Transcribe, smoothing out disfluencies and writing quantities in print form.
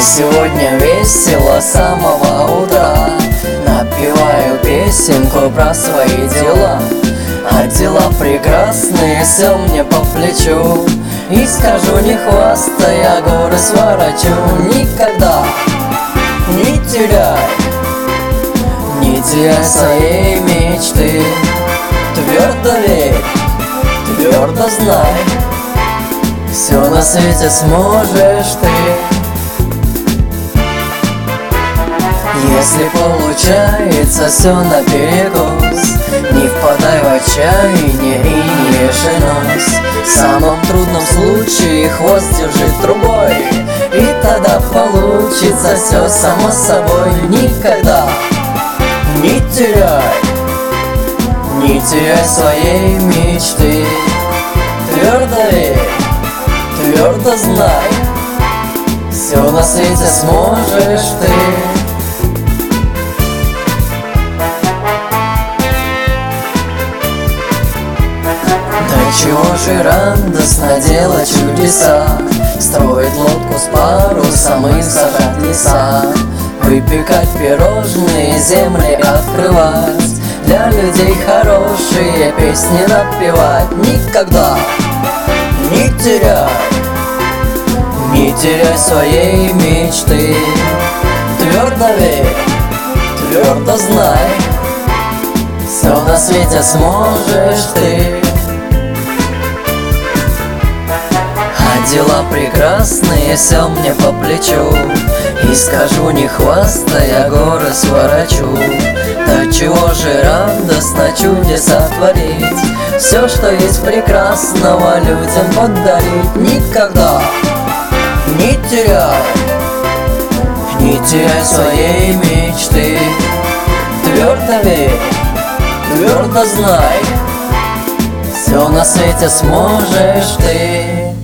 сегодня весело с самого утра. Напеваю песенку про свои дела, а дела прекрасные, все мне по плечу. И скажу, не хвастая, горы сворачу. Никогда не теряй своей мечты. Твердо верь, твердо знай, все на свете сможешь ты. Если получается все наперекос, не впадай в отчаяние и не вешай нос. В самом трудном случае хвост держи трубой, и тогда получится все само собой. Никогда не теряй своей мечты. Твердо верь, твердо знай, все на свете сможешь ты. Чего же радостно делать чудеса, строить лодку с парусом и сажать леса, выпекать пирожные, земли открывать, для людей хорошие песни напевать. Никогда не теряй своей мечты. Твердо верь, твердо знай, все на свете сможешь ты. Дела прекрасные, все мне по плечу. И скажу, не хвастая, горы сворачу. Да чего же радостно чудеса творить, все, что есть прекрасного, людям подарить. Никогда не теряй своей мечты. Твердо верь, твердо знай, все на свете сможешь ты.